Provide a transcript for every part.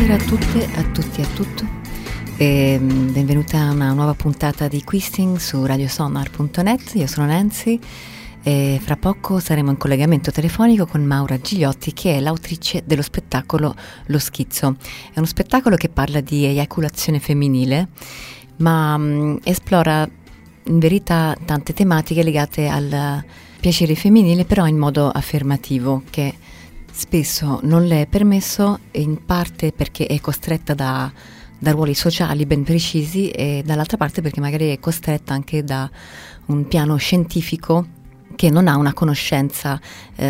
Buonasera a tutte, a tutti e a tutto. Benvenuta a una nuova puntata di Questing su radiosonar.net. Io sono Nancy e fra poco saremo in collegamento telefonico con Maura Gigliotti, che è l'autrice dello spettacolo Lo Schizzo. È uno spettacolo che parla di eiaculazione femminile, ma esplora in verità tante tematiche legate al piacere femminile, però in modo affermativo, che spesso non le è permesso, in parte perché è costretta da ruoli sociali ben precisi e dall'altra parte perché magari è costretta anche da un piano scientifico che non ha una conoscenza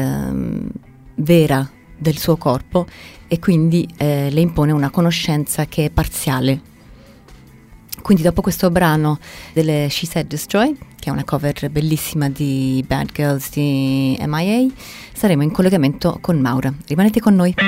vera del suo corpo e quindi le impone una conoscenza che è parziale. Quindi dopo questo brano delle She Said Destroy, che è una cover bellissima di Bad Girls di MIA, saremo in collegamento con Maura. Rimanete con noi.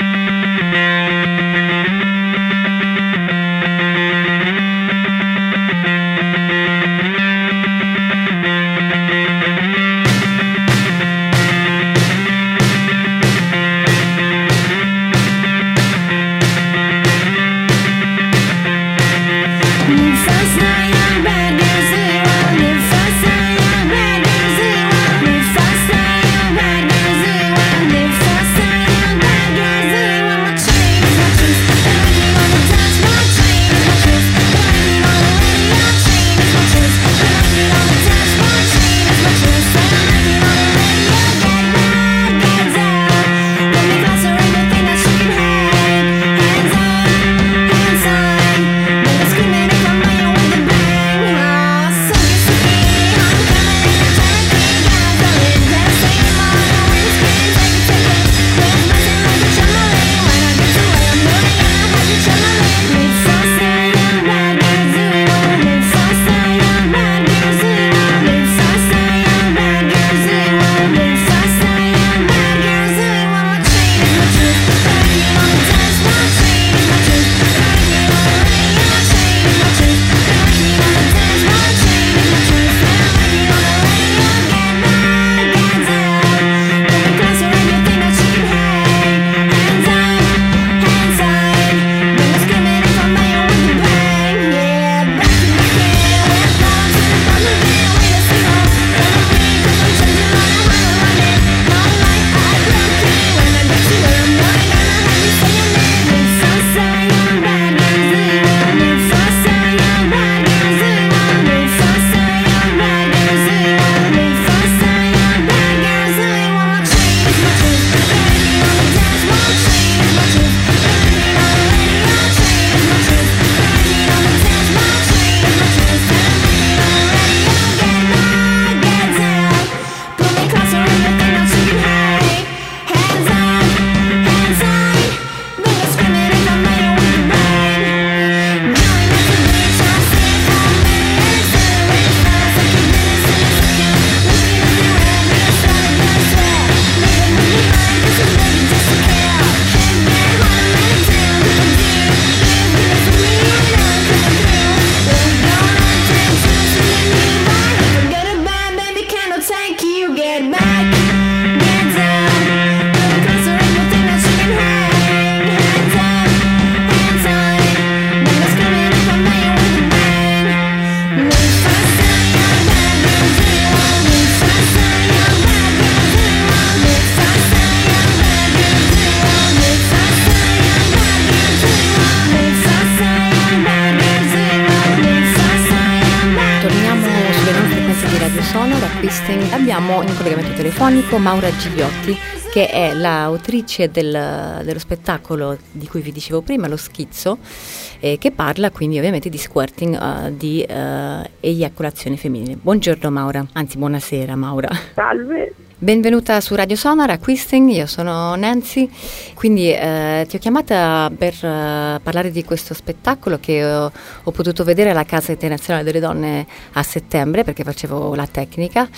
Abbiamo in collegamento telefonico Maura Gigliotti, che è l'autrice dello spettacolo di cui vi dicevo prima, Lo Schizzo, che parla quindi ovviamente di squirting, di eiaculazione femminile. Buongiorno Maura, anzi buonasera Maura. Salve. Benvenuta su Radio Sonar a Questing, io sono Nancy, quindi ti ho chiamata per parlare di questo spettacolo che ho potuto vedere alla Casa Internazionale delle Donne a settembre, perché facevo la tecnica,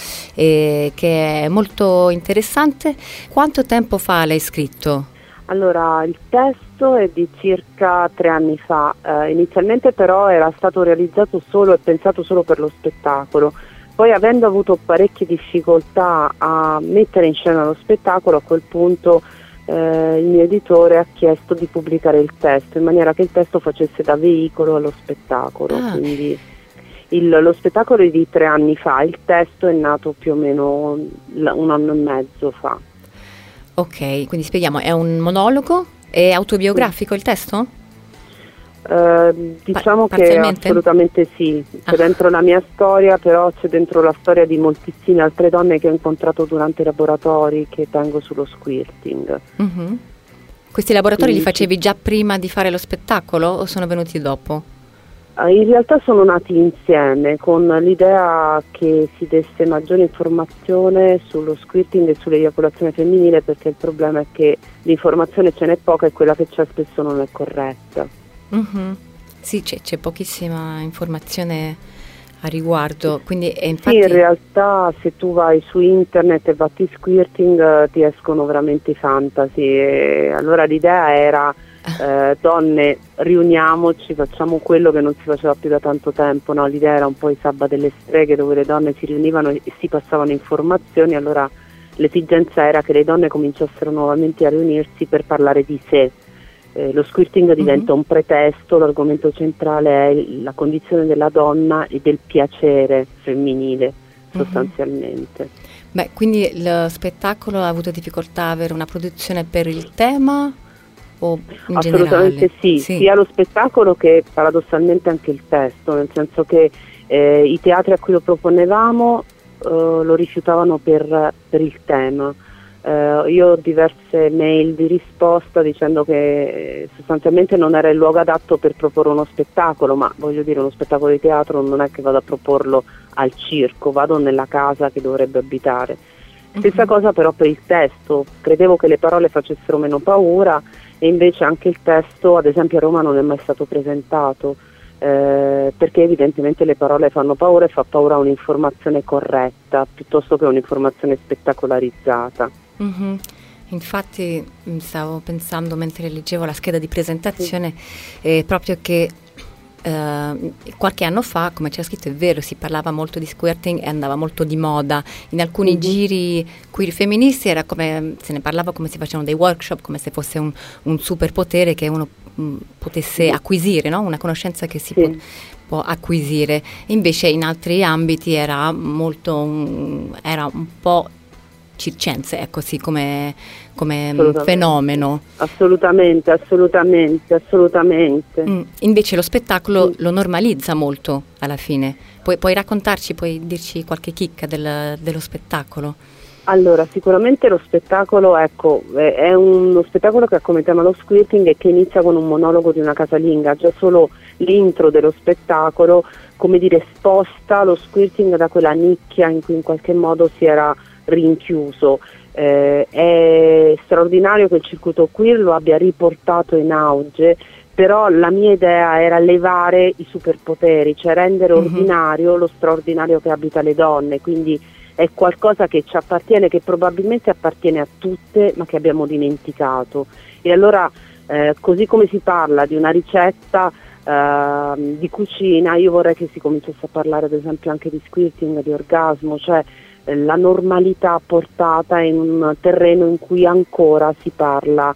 e che è molto interessante. Quanto tempo fa l'hai scritto? Allora, il testo è di circa 3 anni fa, inizialmente però era stato realizzato solo e pensato solo per lo spettacolo. Poi, avendo avuto parecchie difficoltà a mettere in scena lo spettacolo, a quel punto il mio editore ha chiesto di pubblicare il testo in maniera che il testo facesse da veicolo allo spettacolo. Quindi lo spettacolo è di 3 anni fa, il testo è nato più o meno 1 anno e mezzo fa. Ok, quindi spieghiamo, è un monologo? È autobiografico il testo? Diciamo che assolutamente sì, c'è dentro la mia storia, però c'è dentro la storia di moltissime altre donne che ho incontrato durante i laboratori che tengo sullo squirting. Mm-hmm. Questi laboratori li facevi già prima di fare lo spettacolo o sono venuti dopo? In realtà sono nati insieme con l'idea che si desse maggiore informazione sullo squirting e sull'eiaculazione femminile, perché il problema è che l'informazione ce n'è poca e quella che c'è spesso non è corretta. Mm-hmm. Sì, c'è pochissima informazione a riguardo, quindi infatti... Sì, in realtà se tu vai su internet e batti squirting ti escono veramente i fantasy, e allora l'idea era donne, riuniamoci, facciamo quello che non si faceva più da tanto tempo, no? L'idea era un po' i Sabba delle streghe, dove le donne si riunivano e si passavano informazioni. Allora l'esigenza era che le donne cominciassero nuovamente a riunirsi per parlare di sé. Lo squirting diventa un pretesto, l'argomento centrale è la condizione della donna e del piacere femminile, sostanzialmente. Beh, quindi lo spettacolo ha avuto difficoltà a avere una produzione per il tema? O in assolutamente generale? Sì, sia lo spettacolo che paradossalmente anche il testo, nel senso che i teatri a cui lo proponevamo lo rifiutavano per il tema. Io ho diverse mail di risposta dicendo che sostanzialmente non era il luogo adatto per proporre uno spettacolo, ma voglio dire, uno spettacolo di teatro non è che vado a proporlo al circo, vado nella casa che dovrebbe abitare. Stessa cosa però per il testo, credevo che le parole facessero meno paura e invece anche il testo, ad esempio a Roma, non è mai stato presentato, perché evidentemente le parole fanno paura e fa paura un'informazione corretta piuttosto che un'informazione spettacolarizzata. Mm-hmm. Infatti stavo pensando mentre leggevo la scheda di presentazione proprio che qualche anno fa, come c'è scritto, è vero, si parlava molto di squirting e andava molto di moda. In alcuni giri queer femministi era come se ne parlava come si facevano dei workshop, come se fosse un superpotere che uno potesse acquisire, no? Una conoscenza che si può acquisire. Invece in altri ambiti era molto era un po' circense, ecco, sì, come fenomeno. Assolutamente. Invece lo spettacolo lo normalizza molto alla fine. Puoi raccontarci, puoi dirci qualche chicca dello spettacolo? Allora, sicuramente lo spettacolo, ecco, è uno spettacolo che ha come tema lo squirting e che inizia con un monologo di una casalinga. Già solo l'intro dello spettacolo, come dire, sposta lo squirting da quella nicchia in cui in qualche modo si era rinchiuso. È straordinario che il circuito queer lo abbia riportato in auge, però la mia idea era levare i superpoteri, cioè rendere ordinario lo straordinario che abita le donne, quindi è qualcosa che ci appartiene, che probabilmente appartiene a tutte, ma che abbiamo dimenticato. E allora, così come si parla di una ricetta di cucina, io vorrei che si cominciasse a parlare ad esempio anche di squirting, di orgasmo, cioè la normalità portata in un terreno in cui ancora si parla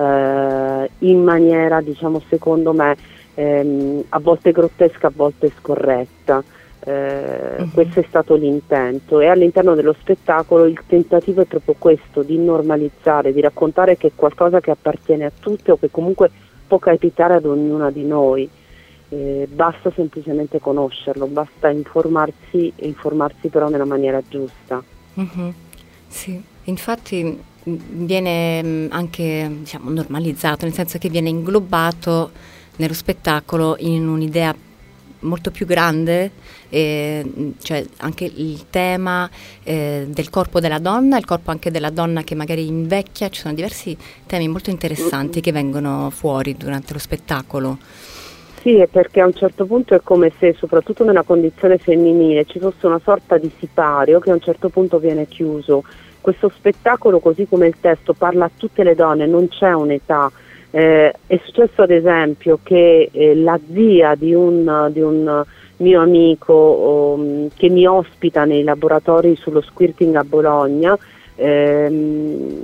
in maniera, diciamo, secondo me, a volte grottesca, a volte scorretta. Questo è stato l'intento, e all'interno dello spettacolo il tentativo è proprio questo, di normalizzare, di raccontare che è qualcosa che appartiene a tutte o che comunque può capitare ad ognuna di noi. Basta semplicemente conoscerlo, basta informarsi però nella maniera giusta. Sì, infatti viene anche, diciamo, normalizzato, nel senso che viene inglobato nello spettacolo in un'idea molto più grande, cioè anche il tema del corpo della donna, il corpo anche della donna che magari invecchia. Ci sono diversi temi molto interessanti che vengono fuori durante lo spettacolo. Sì, è perché a un certo punto è come se, soprattutto nella condizione femminile, ci fosse una sorta di sipario che a un certo punto viene chiuso. Questo spettacolo, così come il testo, parla a tutte le donne, non c'è un'età. È successo ad esempio che la zia di un mio amico che mi ospita nei laboratori sullo squirting a Bologna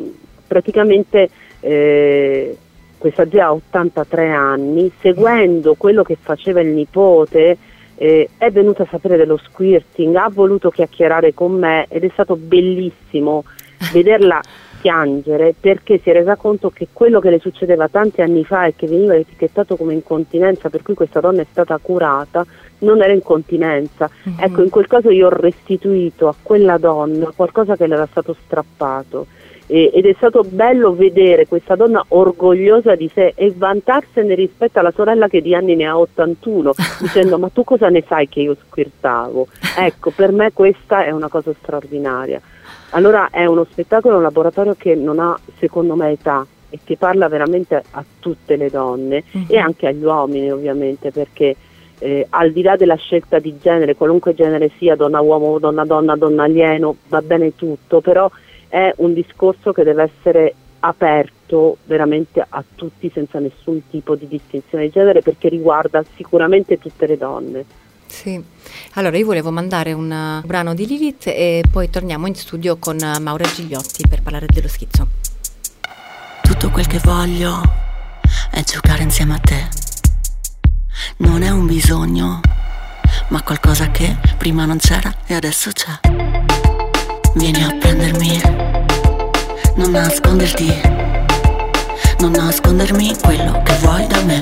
praticamente questa zia ha 83 anni, seguendo quello che faceva il nipote, è venuta a sapere dello squirting, ha voluto chiacchierare con me ed è stato bellissimo vederla piangere, perché si è resa conto che quello che le succedeva tanti anni fa e che veniva etichettato come incontinenza, per cui questa donna è stata curata, non era incontinenza. Ecco, in quel caso io ho restituito a quella donna qualcosa che le era stato strappato, ed è stato bello vedere questa donna orgogliosa di sé e vantarsene rispetto alla sorella che di anni ne ha 81, dicendo: ma tu cosa ne sai che io squirtavo? Ecco, per me questa è una cosa straordinaria. Allora è uno spettacolo, un laboratorio che non ha, secondo me, età, e che parla veramente a tutte le donne e anche agli uomini, ovviamente, perché al di là della scelta di genere, qualunque genere sia, donna uomo, donna donna, donna alieno, va bene tutto, però è un discorso che deve essere aperto veramente a tutti, senza nessun tipo di distinzione di genere, perché riguarda sicuramente tutte le donne. Sì, allora io volevo mandare un brano di Lilith e poi torniamo in studio con Maura Gigliotti per parlare dello schizzo. Tutto quel che voglio è giocare insieme a te. Non è un bisogno, ma qualcosa che prima non c'era e adesso c'è. Vieni a prendermi, non nasconderti, non nascondermi quello che vuoi da me.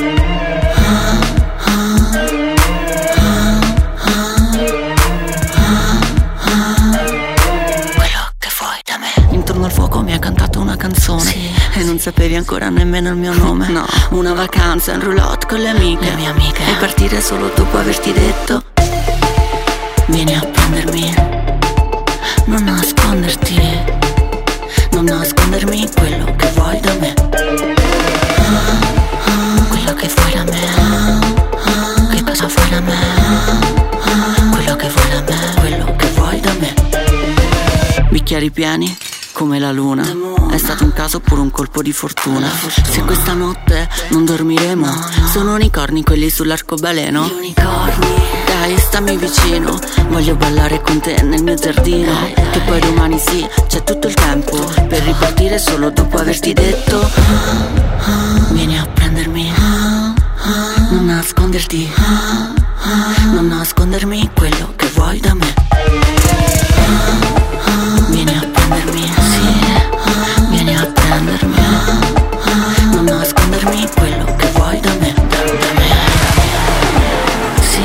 Quello che vuoi da me. Intorno al fuoco mi hai cantato una canzone, sì, e non sapevi ancora nemmeno il mio nome. No. Una vacanza in roulotte con le mie amiche, e partire solo dopo averti detto: vieni a prendermi, non nasconderti, non nascondermi quello che vuoi da me. Quello che vuoi da me. Che cosa vuoi da me? Quello che vuoi da me. Quello che vuoi da me. Bicchieri pieni come la luna. È stato un caso oppure un colpo di fortuna? Se questa notte non dormiremo, sono unicorni quelli sull'arcobaleno. Gli unicorni. Dai, stammi vicino, voglio ballare con te nel mio giardino. Che poi domani sì, c'è tutto il tempo per ripartire solo dopo averti detto: vieni a prendermi, non nasconderti, non nascondermi quello che vuoi da me. Vieni a prendermi, sì, vieni a prendermi, non nascondermi quello che vuoi da me, da me. Sì,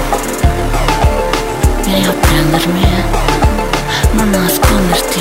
vieni a prendermi, non nasconderti.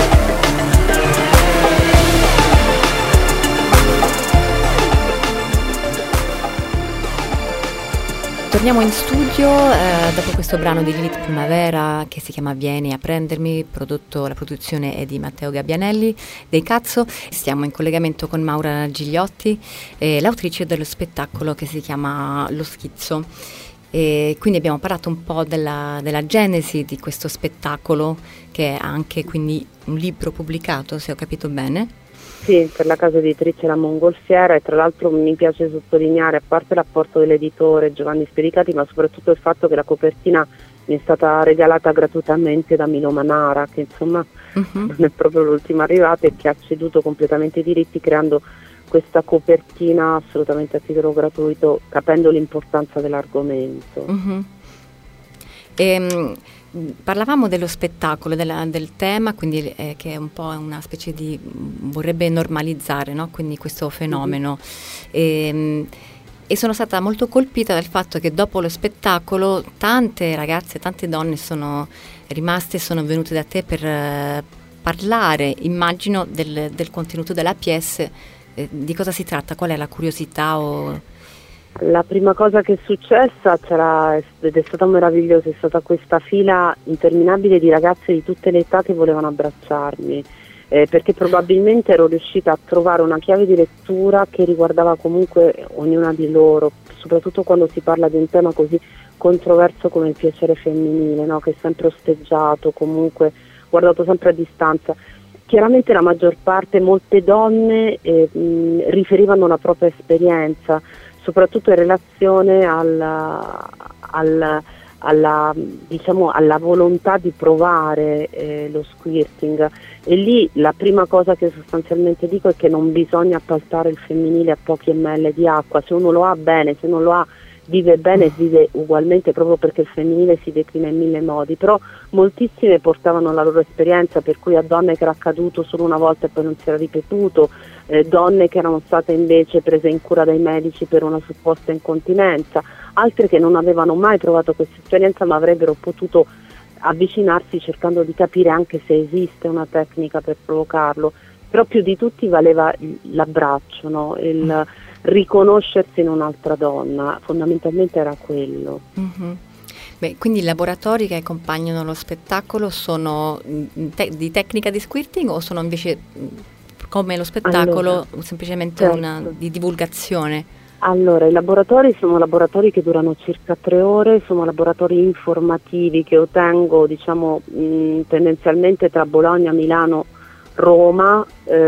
Torniamo in studio dopo questo brano di Lilith Primavera che si chiama Vieni a prendermi, la produzione è di Matteo Gabbianelli dei Cazzo. Stiamo in collegamento con Maura Gigliotti, l'autrice dello spettacolo che si chiama Lo Schizzo. E quindi abbiamo parlato un po' della genesi di questo spettacolo, che è anche quindi un libro pubblicato, se ho capito bene. Sì, per la casa editrice La Mongolfiera, e tra l'altro mi piace sottolineare, a parte l'apporto dell'editore Giovanni Spericati, ma soprattutto il fatto che la copertina mi è stata regalata gratuitamente da Milo Manara, che insomma non è proprio l'ultimo arrivato e che ha ceduto completamente i diritti creando questa copertina assolutamente a titolo gratuito, capendo l'importanza dell'argomento. Parlavamo dello spettacolo, del tema, quindi che è un po' una specie di, vorrebbe normalizzare, no? Quindi questo fenomeno. E sono stata molto colpita dal fatto che dopo lo spettacolo tante ragazze, tante donne sono rimaste, sono venute da te per parlare, immagino, del contenuto della pièce. Di cosa si tratta? Qual è la curiosità? La prima cosa che è successa ed è stata meravigliosa, è stata questa fila interminabile di ragazze di tutte le età che volevano abbracciarmi, perché probabilmente ero riuscita a trovare una chiave di lettura che riguardava comunque ognuna di loro, soprattutto quando si parla di un tema così controverso come il piacere femminile, no? Che è sempre osteggiato, comunque guardato sempre a distanza. Chiaramente la maggior parte, molte donne riferivano la propria esperienza, soprattutto in relazione diciamo, alla volontà di provare lo squirting, e lì la prima cosa che sostanzialmente dico è che non bisogna appaltare il femminile a pochi ml di acqua. Se uno lo ha, bene, se non lo ha, vive bene e vive ugualmente, proprio perché il femminile si declina in 1000 modi. Però moltissime portavano la loro esperienza, per cui a donne che era accaduto solo una volta e poi non si era ripetuto, donne che erano state invece prese in cura dai medici per una supposta incontinenza, altre che non avevano mai provato questa esperienza ma avrebbero potuto avvicinarsi cercando di capire anche se esiste una tecnica per provocarlo. Però più di tutti valeva l'abbraccio, no? Il riconoscersi in un'altra donna, fondamentalmente era quello. Mm-hmm. Beh, quindi i laboratori che accompagnano lo spettacolo sono di tecnica di squirting o sono invece come lo spettacolo, allora, semplicemente certo, una di divulgazione? Allora, i laboratori sono laboratori che durano circa 3 ore, sono laboratori informativi che ottengo, diciamo, tendenzialmente tra Bologna, Milano, Roma,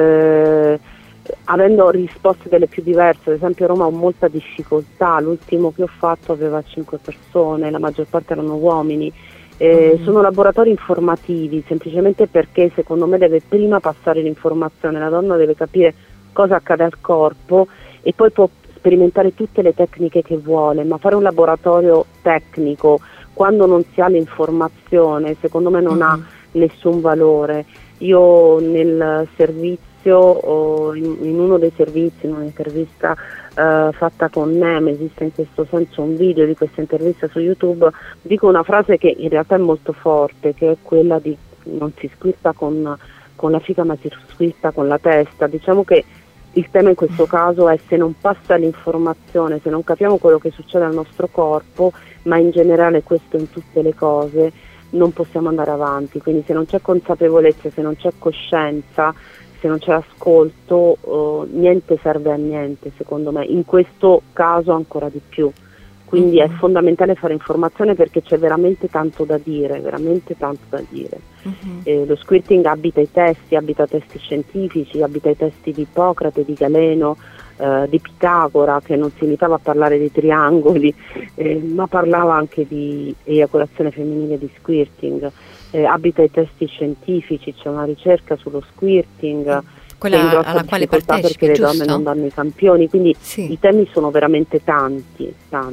avendo risposte delle più diverse. Ad esempio a Roma ho molta difficoltà, l'ultimo che ho fatto aveva 5 persone, la maggior parte erano uomini. Sono laboratori informativi, semplicemente perché secondo me deve prima passare l'informazione, la donna deve capire cosa accade al corpo e poi può sperimentare tutte le tecniche che vuole, ma fare un laboratorio tecnico quando non si ha l'informazione secondo me non ha nessun valore. Io nel servizio, in uno dei servizi, in un'intervista fatta con NEM, esiste in questo senso un video di questa intervista su YouTube, dico una frase che in realtà è molto forte, che è quella di non si squirta con la fica ma si squirta con la testa. Diciamo che il tema in questo caso è: se non passa l'informazione, se non capiamo quello che succede al nostro corpo, ma in generale questo in tutte le cose, non possiamo andare avanti. Quindi se non c'è consapevolezza, se non c'è coscienza, se non c'è ascolto, niente serve a niente, secondo me, in questo caso ancora di più. Quindi è fondamentale fare informazione, perché c'è veramente tanto da dire, veramente tanto da dire. Lo squirting abita i testi scientifici, abita i testi di Ippocrate, di Galeno, di Pitagora, che non si limitava a parlare di triangoli, ma parlava anche di eiaculazione femminile, di squirting. Abita i testi scientifici, c'è una ricerca sullo squirting, quella alla quale partecipi, perché le giusto? donne non danno i campioni, quindi sì, i temi sono veramente tanti.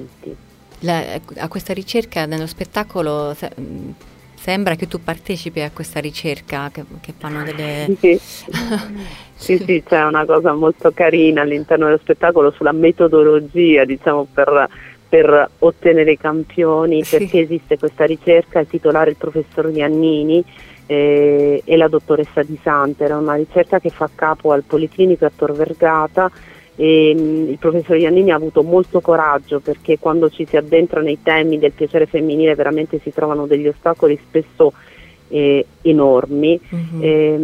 A questa ricerca nello spettacolo sembra che tu partecipi a questa ricerca, che fanno delle... Sì, c'è una cosa molto carina all'interno dello spettacolo sulla metodologia, diciamo, per ottenere i campioni, perché esiste questa ricerca, è titolare il professor Iannini e la dottoressa Di Santa. Era una ricerca che fa capo al Policlinico a Tor Vergata, e il professor Iannini ha avuto molto coraggio, perché quando ci si addentra nei temi del piacere femminile veramente si trovano degli ostacoli spesso enormi, e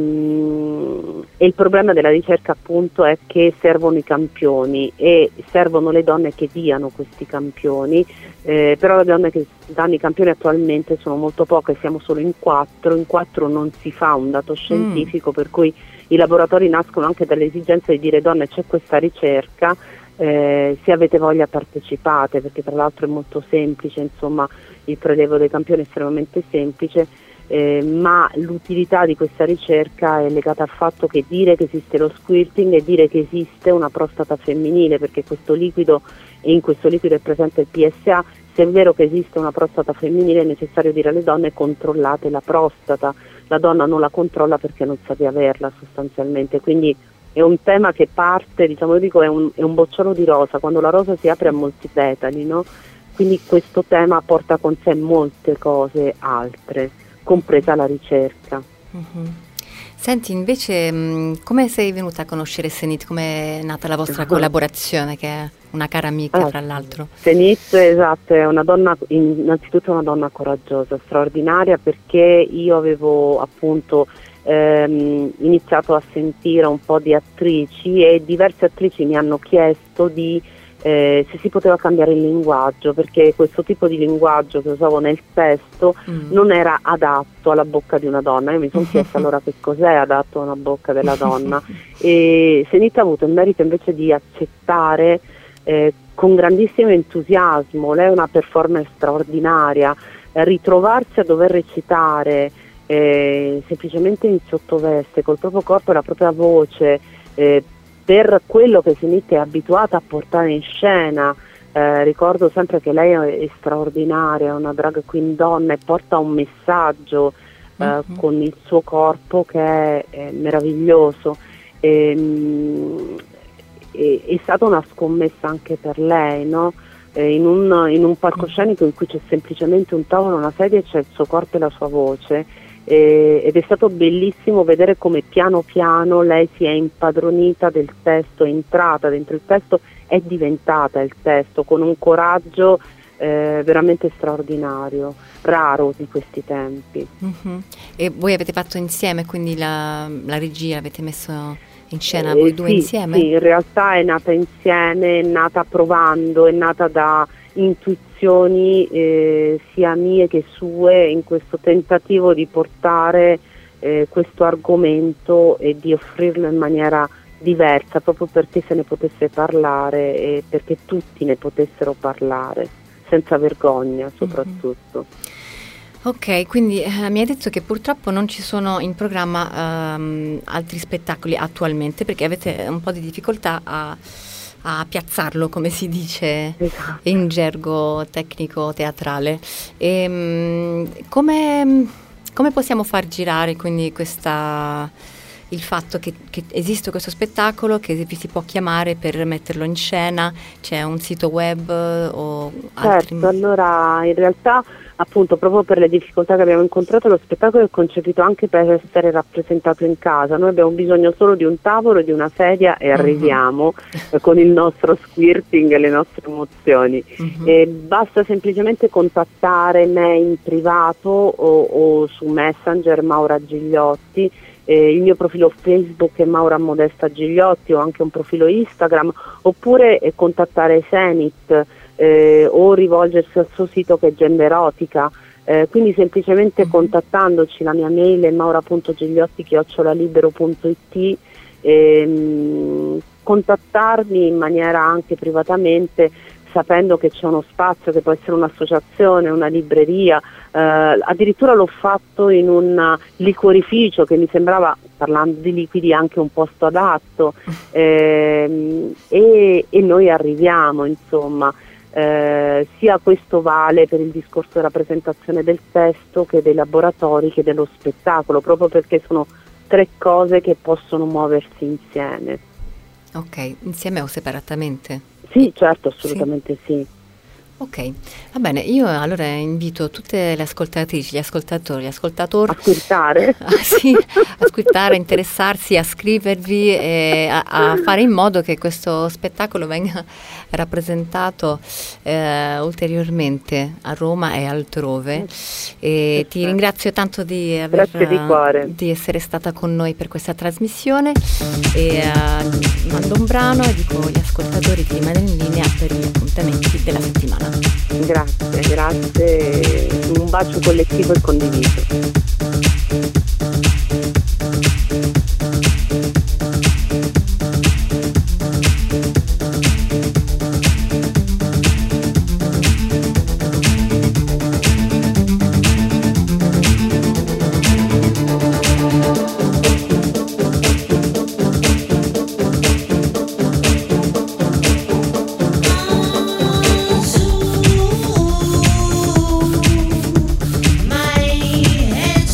il problema della ricerca appunto è che servono i campioni e servono le donne che diano questi campioni, però le donne che danno i campioni attualmente sono molto poche, siamo solo in 4 non si fa un dato scientifico, per cui i laboratori nascono anche dall'esigenza di dire: donne, c'è questa ricerca, se avete voglia partecipate, perché tra l'altro è molto semplice, insomma il prelievo dei campioni è estremamente semplice, ma l'utilità di questa ricerca è legata al fatto che dire che esiste lo squirting è dire che esiste una prostata femminile, perché questo liquido, e in questo liquido è presente il PSA. Se è vero che esiste una prostata femminile, è necessario dire alle donne: controllate la prostata. La donna non la controlla perché non sa di averla, sostanzialmente. Quindi è un tema che parte, diciamo, io dico, è un bocciolo di rosa, quando la rosa si apre a molti petali, no? Quindi questo tema porta con sé molte cose altre, compresa la ricerca. Senti, invece, come sei venuta a conoscere Senit? Come è nata la vostra collaborazione, che è una cara amica, fra l'altro? Senit, esatto, è una donna, innanzitutto una donna coraggiosa, straordinaria, perché io avevo appunto iniziato a sentire un po' di attrici, e diverse attrici mi hanno chiesto se si poteva cambiare il linguaggio, perché questo tipo di linguaggio che usavo nel testo non era adatto alla bocca di una donna. Io mi sono chiesta allora che cos'è adatto a una bocca della donna, e Senit ha avuto il merito invece di accettare con grandissimo entusiasmo. Lei è una performance straordinaria, ritrovarsi a dover recitare semplicemente in sottoveste, col proprio corpo e la propria voce, per quello che Kenizia è abituata a portare in scena. Ricordo sempre che lei è straordinaria, è una drag queen donna e porta un messaggio con il suo corpo che è meraviglioso. È stata una scommessa anche per lei, no? In un palcoscenico in cui c'è semplicemente un tavolo, una sedia e c'è il suo corpo e la sua voce, ed è stato bellissimo vedere come piano piano lei si è impadronita del testo, è entrata dentro il testo, è diventata il testo con un coraggio veramente straordinario, raro di questi tempi. E voi avete fatto insieme quindi la regia, avete messo in scena voi due insieme? Sì, in realtà è nata insieme, è nata provando, è nata da intuizioni sia mie che sue, in questo tentativo di portare questo argomento e di offrirlo in maniera diversa, proprio perché se ne potesse parlare e perché tutti ne potessero parlare, senza vergogna soprattutto. Ok, quindi mi hai detto che purtroppo non ci sono in programma altri spettacoli attualmente, perché avete un po' di difficoltà a piazzarlo, come si dice in gergo tecnico teatrale. Come possiamo far girare quindi il fatto che esiste questo spettacolo, che vi si può chiamare per metterlo in scena? C'è un sito web o altri? Certo, allora in realtà appunto proprio per le difficoltà che abbiamo incontrato, lo spettacolo è concepito anche per essere rappresentato in casa. Noi abbiamo bisogno solo di un tavolo, di una sedia e arriviamo con il nostro squirting e le nostre emozioni. Basta semplicemente contattare me in privato o su Messenger, Maura Gigliotti. Il mio profilo Facebook è Maura Modesta Gigliotti, ho anche un profilo Instagram, oppure contattare Zenith o rivolgersi al suo sito che è Genderotica, quindi semplicemente contattandoci. La mia mail è maura.gigliotti@libero.it, contattarmi in maniera anche privatamente, sapendo che c'è uno spazio che può essere un'associazione, una libreria, addirittura l'ho fatto in un liquorificio che mi sembrava, parlando di liquidi, anche un posto adatto, e noi arriviamo, insomma. Sia questo vale per il discorso della presentazione del testo che dei laboratori che dello spettacolo, proprio perché sono tre cose che possono muoversi insieme. Ok, insieme o separatamente? Sì, certo, assolutamente sì. Ok, va bene, io allora invito tutte le ascoltatrici, gli ascoltatori, ascoltare, ascoltare, interessarsi, a scrivervi e a fare in modo che questo spettacolo venga rappresentato ulteriormente a Roma e altrove. E ti ringrazio tanto di essere stata con noi per questa trasmissione, e mando un brano e dico agli ascoltatori di rimanere in linea per gli appuntamenti della settimana. Grazie, un bacio collettivo e condiviso. Hands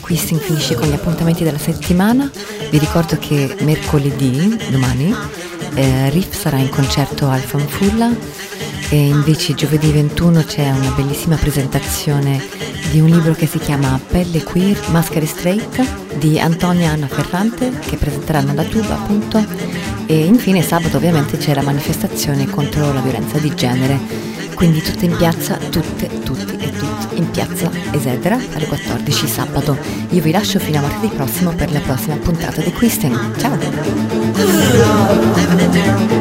Quisting finisce con gli appuntamenti della settimana. Vi ricordo che mercoledì, domani, Riff sarà in concerto al Fanfulla, e invece giovedì 21 c'è una bellissima presentazione di un libro che si chiama Pelle Queer, Maschere Straight di Antonia Anna Ferrante, che presenteranno alla Tuba, appunto. E infine sabato ovviamente c'è la manifestazione contro la violenza di genere, quindi tutte in piazza, tutti e tutti in piazza Esedra alle 14 sabato. Io vi lascio fino a martedì prossimo per la prossima puntata di Quisting. Ciao!